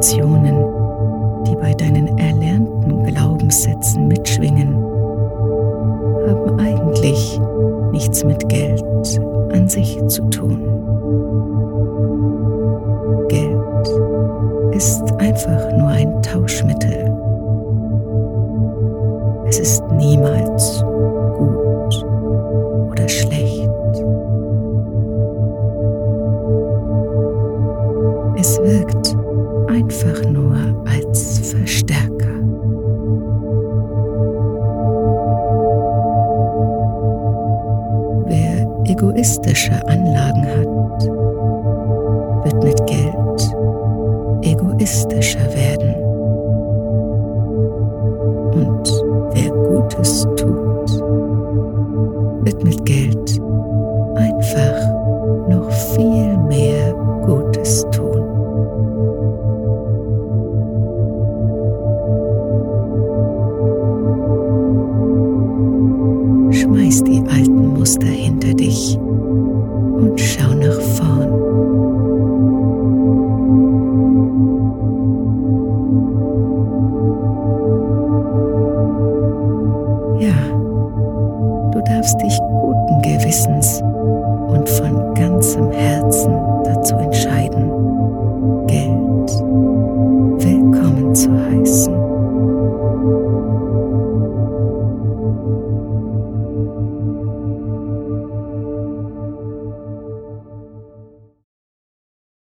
Emotionen, die bei deinen erlernten Glaubenssätzen mitschwingen, haben eigentlich nichts mit Geld an sich zu tun. Geld ist einfach nur ein Tauschmittel. Es ist niemals gut oder schlecht. Es wirkt einfach nur als Verstärker. Wer egoistische Anlagen hat, wird mit Geld egoistischer werden. Und wer Gutes tut, wird mit Geld einfach noch viel mehr Gutes tun. Schmeiß die alten Muster hinter dich und schau nach vorn. Ja, du darfst dich